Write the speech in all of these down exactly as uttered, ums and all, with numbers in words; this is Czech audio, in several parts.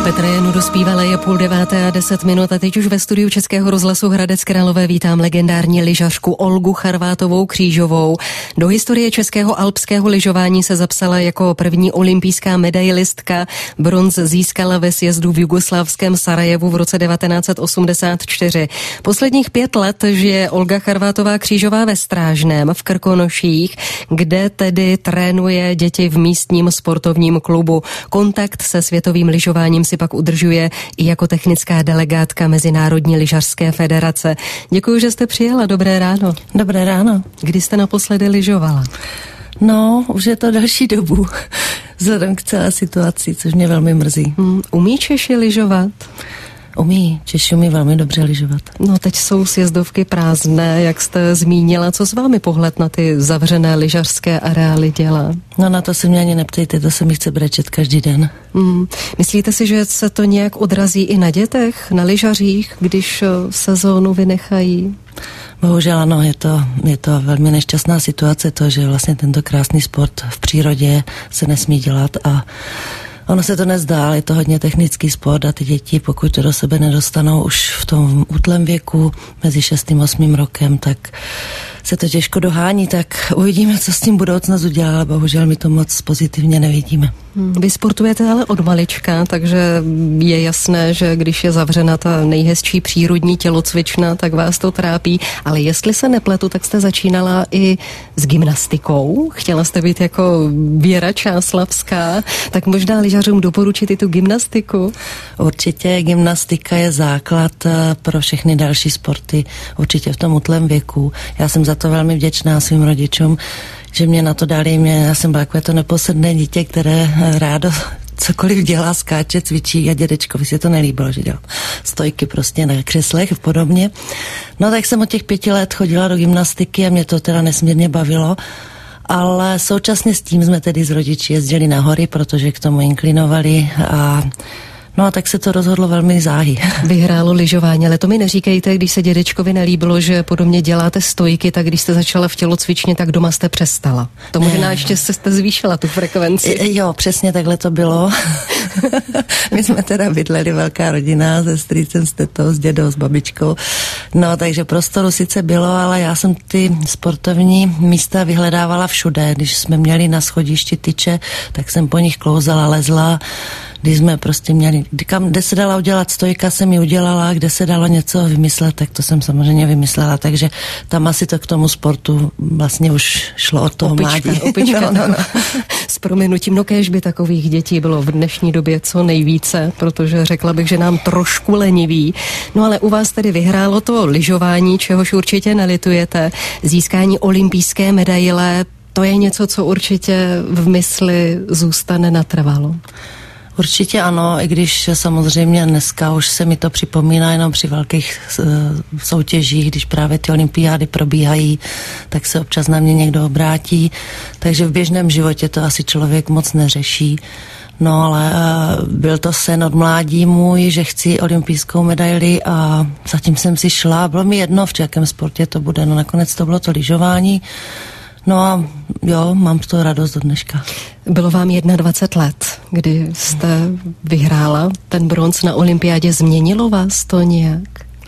Petra Janu dospívala, je půl deváté a deset minut a teď už ve studiu Českého rozhlasu Hradec Králové vítám legendární lyžařku Olgu Charvátovou Křížovou. Do historie českého alpského lyžování se zapsala jako první olympijská medailistka. Bronz získala ve sjezdu v jugoslávském Sarajevu v roce devatenáct set osmdesát čtyři. Posledních pět let žije Olga Charvátová Křížová ve Strážném v Krkonoších, kde tedy trénuje děti v místním sportovním klubu. Kontakt se světovým lyžováním si pak udržuje i jako technická delegátka Mezinárodní lyžařské federace. Děkuji, že jste přijela. Dobré ráno. Dobré ráno. Kdy jste naposledy lyžovala? No, už je to další dobu, vzhledem k celé situaci, což mě velmi mrzí. Hmm, umí Češi lyžovat? Umí, Češi umí velmi dobře lyžovat. No, teď jsou sjezdovky prázdné, jak jste zmínila. Co s vámi pohled na ty zavřené lyžařské areály dělá? No, na to se mě ani neptejte, to se mi chce brečet každý den. Hmm. Myslíte si, že se to nějak odrazí i na dětech, na lyžařích, když sezónu vynechají? Bohužel ano, je to, je to velmi nešťastná situace, to, že vlastně tento krásný sport v přírodě se nesmí dělat a ono se to nezdá, ale je to hodně technický sport a ty děti, pokud to do sebe nedostanou už v tom útlém věku, mezi šestým a osmým rokem, tak se to těžko dohání, tak uvidíme, co s tím budoucnost udělá, ale bohužel my to moc pozitivně nevidíme. Vy sportujete ale od malička, takže je jasné, že když je zavřena ta nejhezčí přírodní tělocvična, tak vás to trápí, ale jestli se nepletu, tak jste začínala i s gymnastikou. Chtěla jste být jako Věra Čáslavská, tak možná lyžařům doporučit i tu gymnastiku? Určitě gymnastika je základ pro všechny další sporty, určitě v tom útlém věku. Já jsem za to velmi vděčná svým rodičům, že mě na to dali. Mě, já jsem byla takové to neposedné dítě, které rádo cokoliv dělá, skáče, cvičí a dědečkovi se to nelíbilo, že dělal stojky prostě na křeslech a podobně. No tak jsem od těch pěti let chodila do gymnastiky a mě to teda nesmírně bavilo. Ale současně s tím jsme tedy s rodiči jezdili na hory, protože k tomu inklinovali a no a tak se to rozhodlo velmi záhy. Vyhrálo lyžování, ale to mi neříkejte, když se dědečkovi nelíbilo, že podobně děláte stojky, tak když jste začala v tělocvičně, tak doma jste přestala. To možná ještě jste zvýšila tu frekvenci. Jo, přesně takhle to bylo. My jsme teda bydleli velká rodina se strýcem, s tetou, s dědou, s babičkou. No, takže prostoru sice bylo, ale já jsem ty sportovní místa vyhledávala všude. Když jsme měli na schodišti tyče, tak jsem po nich klouzala, lezla. Když jsme prostě měli, kam, kde se dala udělat stojka, jsem ji udělala, kde se dalo něco vymyslet, tak to jsem samozřejmě vymyslela, takže tam asi to k tomu sportu vlastně už šlo od toho opička, mládí. Opička, no, no, no. S prominutím, no kéž by takových dětí bylo v dnešní době co nejvíce, protože řekla bych, že nám trošku leniví. No ale u vás tedy vyhrálo to lyžování, čehož určitě nelitujete. Získání olympijské medaile, to je něco, co určitě v mysli zůstane natrvalo. Určitě ano, i když samozřejmě dneska už se mi to připomíná jenom při velkých uh, soutěžích, když právě ty olympiády probíhají, tak se občas na mě někdo obrátí, takže v běžném životě to asi člověk moc neřeší. No ale uh, byl to sen od mládí můj, že chci olympijskou medaili a zatím jsem si šla, bylo mi jedno, v jakém sportě to bude, no nakonec to bylo to lyžování. No a jo, mám z toho radost do dneška. Bylo vám dvacet jedna let, kdy jste vyhrála ten bronz na olympiádě. Změnilo vás to nějak?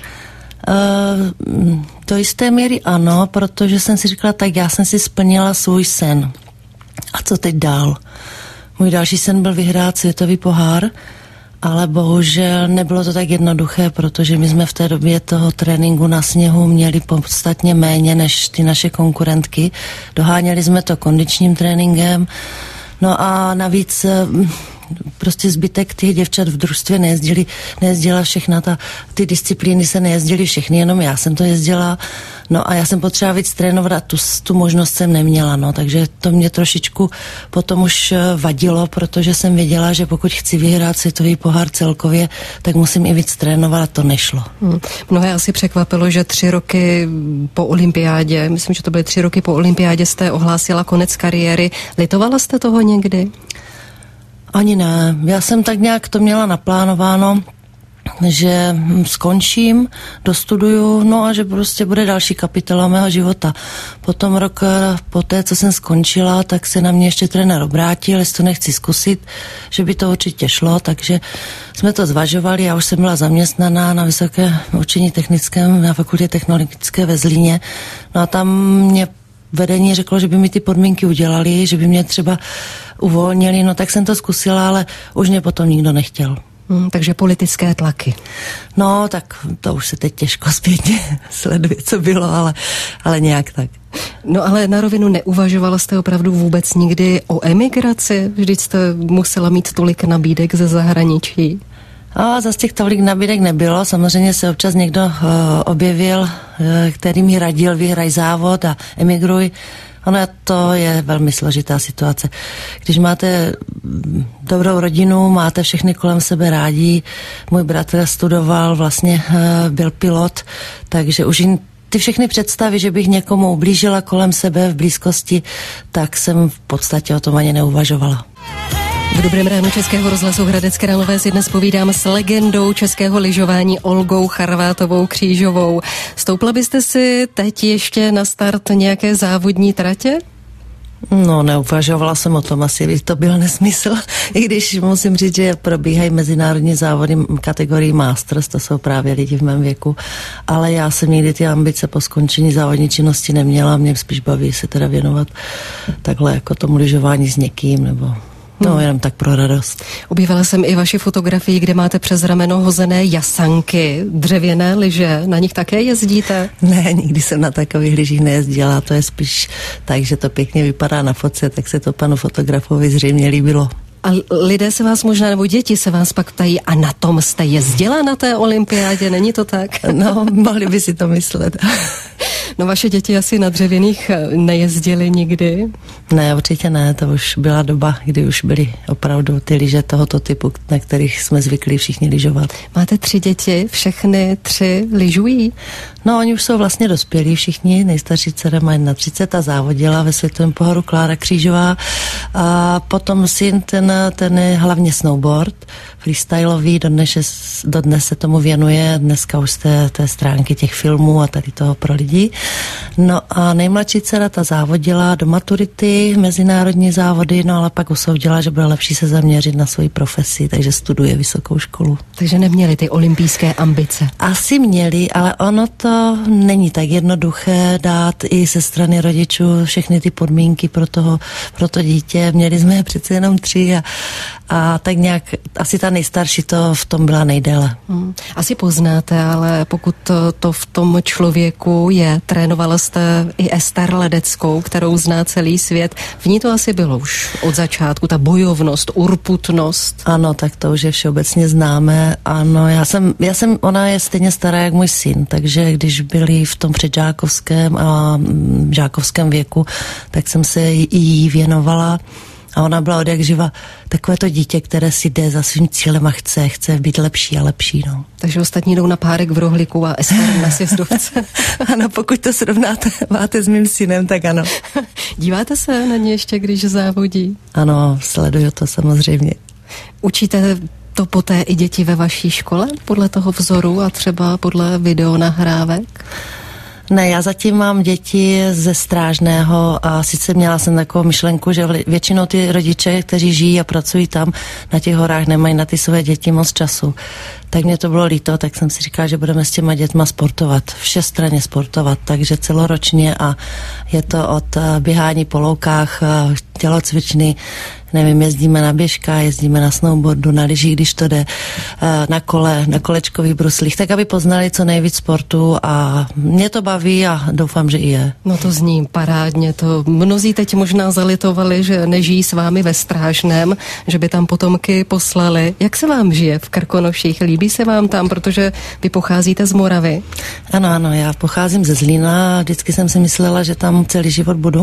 Uh, do jisté míry ano, protože jsem si říkala, tak já jsem si splnila svůj sen. A co teď dál? Můj další sen byl vyhrát světový pohár, ale bohužel nebylo to tak jednoduché, protože my jsme v té době toho tréninku na sněhu měli podstatně méně než ty naše konkurentky. Doháněli jsme to kondičním tréninkem, no a navíc prostě zbytek těch děvčat v družstvě nejezdili, nejezdila všechna ta, ty disciplíny se nejezdily všechny, jenom já jsem to jezdila, no a já jsem potřeba víc trénovat a tu, tu možnost jsem neměla, no, takže to mě trošičku potom už vadilo, protože jsem věděla, že pokud chci vyhrát světový pohár celkově, tak musím i víc trénovat a to nešlo. Hmm. Mnohé asi překvapilo, že tři roky po olympiádě, myslím, že to byly tři roky po olympiádě, jste ohlásila konec kariéry. Litovala jste toho někdy? Ani ne. Já jsem tak nějak to měla naplánováno, že skončím, dostuduju, no a že prostě bude další kapitola mého života. Potom rok poté, co jsem skončila, tak se na mě ještě trenér obrátil, jestli to nechci zkusit, že by to určitě šlo, takže jsme to zvažovali, já už jsem byla zaměstnaná na Vysoké učení technickém, na fakultě technologické ve Zlíně, no a tam mě vedení řeklo, že by mi ty podmínky udělali, že by mě třeba uvolnili, no tak jsem to zkusila, ale už mě potom nikdo nechtěl. Hmm, takže politické tlaky. No, tak to už se teď těžko zpětně sleduje, co bylo, ale, ale nějak tak. No ale na rovinu neuvažovala jste opravdu vůbec nikdy o emigraci? Vždyť jste musela mít tolik nabídek ze zahraničí. A zase těch tolik nabídek nebylo. Samozřejmě se občas někdo uh, objevil, uh, který mi radil, vyhraj závod a emigruj. Ono to je velmi složitá situace. Když máte dobrou rodinu, máte všechny kolem sebe rádi. Můj bratr studoval, vlastně uh, byl pilot, takže už jim ty všechny představy, že bych někomu ublížila kolem sebe v blízkosti, tak jsem v podstatě o tom ani neuvažovala. V Dobrém ránu Českého rozhlasu Hradec Králové si dnes povídám s legendou českého lyžování Olgou Charvátovou Křížovou. Stoupla byste si teď ještě na start nějaké závodní tratě? No, neuvažovala jsem o tom, asi to byl nesmysl, i když musím říct, že probíhají mezinárodní závody kategorii Masters, to jsou právě lidi v mém věku, ale já jsem nikdy ty ambice po skončení závodní činnosti neměla, mě spíš baví se teda věnovat takhle jako tomu lyžování s někým, nebo no, jenom tak pro radost. Objevala jsem i vaši fotografii, kde máte přes rameno hozené jasanky, dřevěné lyže. Na nich také jezdíte? Ne, nikdy jsem na takových lyžích nejezdila. To je spíš tak, že to pěkně vypadá na fotce, tak se to panu fotografovi zřejmě líbilo. A lidé se vás možná, nebo děti se vás pak ptají, a na tom jste jezdila na té olympiádě, není to tak? No, mohli by si to myslet. No, vaše děti asi na dřevěných nejezdily nikdy? Ne, určitě ne, to už byla doba, kdy už byly opravdu ty lyže tohoto typu, na kterých jsme zvyklí všichni lyžovat. Máte tři děti, všechny tři lyžují? No, oni už jsou vlastně dospělí všichni, nejstarší dcera má na třicet a závodila ve světovém poháru Klára Křížová. A potom syn, ten, ten je hlavně snowboard, freestylový, dodnes, dodnes se tomu věnuje, dneska už z té, té stránky těch filmů a tady toho pro lidi. No a nejmladší dcera ta závodila do maturity, mezinárodní závody, no ale pak usoudila, že bude lepší se zaměřit na svoji profesi, takže studuje vysokou školu. Takže neměli ty olympijské ambice? Asi měli, ale ono to není tak jednoduché dát i ze strany rodičů všechny ty podmínky pro, toho, pro to dítě. Měli jsme přece jenom tři a, a tak nějak asi ta nejstarší to v tom byla nejdéle. Hmm. Asi poznáte, ale pokud to, to v tom člověku je, trénovala jste i Ester Ledeckou, kterou zná celý svět. V ní to asi bylo už od začátku, ta bojovnost, urputnost. Ano, tak to už je všeobecně známé. Ano, já jsem, já jsem, ona je stejně stará jak můj syn, takže když byli v tom předžákovském a žákovském věku, tak jsem se jí věnovala. A ona byla od jak živa takové to dítě, které si jde za svým cílem a chce, chce být lepší a lepší, no. Takže ostatní jdou na párek v rohlíku a Ester na sjezdovce. Ano, pokud to srovnáte, máte s mým synem, tak ano. Díváte se na ně ještě, když závodí? Ano, sleduju to samozřejmě. Učíte to poté i děti ve vaší škole podle toho vzoru a třeba podle videonahrávek? Ne, já zatím mám děti ze Strážného a sice měla jsem takovou myšlenku, že většinou ty rodiče, kteří žijí a pracují tam na těch horách, nemají na ty své děti moc času. Tak mě to bylo líto, tak jsem si říkala, že budeme s těma dětma sportovat, všestranně sportovat, takže celoročně a je to od běhání po loukách, tělocvičny, nevím, jezdíme na běžkách, jezdíme na snowboardu, na lyžích, když to jde, na kole, na kolečkových bruslích, tak aby poznali co nejvíc sportu a mě to baví a doufám, že i je. No to zní parádně, to mnozí teď možná zalitovali, že nežijí s vámi ve Strážném, že by tam potomky poslali. Jak se vám žije v Krkonoších? Líbí se vám tam, protože vy pocházíte z Moravy? Ano, ano, já pocházím ze Zlína a vždycky jsem si myslela, že tam celý život budu.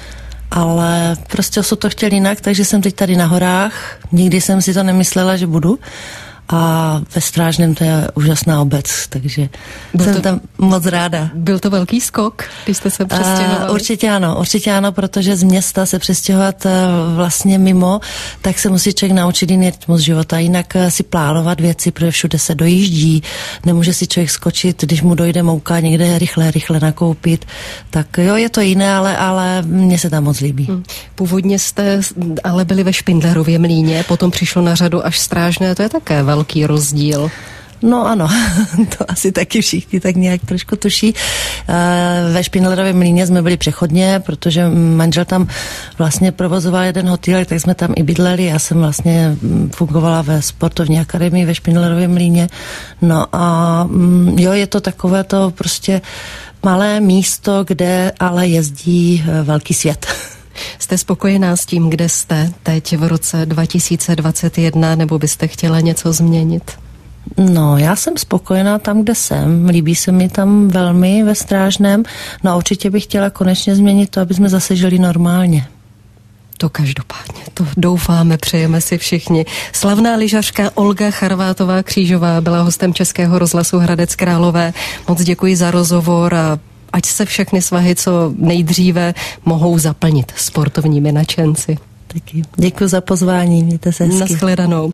Ale prostě osud to chtěl jinak, takže jsem teď tady na horách. Nikdy jsem si to nemyslela, že budu. a ve Strážném to je úžasná obec, takže byl jsem to, tam moc ráda. Byl to velký skok, když jste se přestěhovali? Uh, určitě ano, určitě ano, protože z města se přestěhovat uh, vlastně mimo, tak se musí člověk naučit jiný rytmus života, jinak uh, si plánovat věci, protože všude se dojíždí, nemůže si člověk skočit, když mu dojde mouka někde rychle, rychle nakoupit, tak jo, je to jiné, ale, ale mně se tam moc líbí. Hmm. Původně jste ale byli ve Špindlerově Mlýně, potom přišlo na řadu až Strážné, to je také velký rozdíl. No ano, to asi taky všichni tak nějak trošku tuší. Ve Špindlerově Mlýně jsme byli přechodně, protože manžel tam vlastně provozoval jeden hotel, tak jsme tam i bydleli. Já jsem vlastně fungovala ve sportovní akademii ve Špindlerově Mlýně. No a jo, je to takové to prostě malé místo, kde ale jezdí velký svět. Jste spokojená s tím, kde jste teď v roce dva tisíce dvacet jedna, nebo byste chtěla něco změnit? No, já jsem spokojená tam, kde jsem. Líbí se mi tam velmi ve Strážném. No a určitě bych chtěla konečně změnit to, aby jsme zase žili normálně. To každopádně, to doufáme, přejeme si všichni. Slavná lyžařka Olga Charvátová Křížová byla hostem Českého rozhlasu Hradec Králové. Moc děkuji za rozhovor a ať se všechny svahy co nejdříve mohou zaplnit sportovními nadšenci. Taky. Děkuji za pozvání, mějte se hezky. Nashledanou.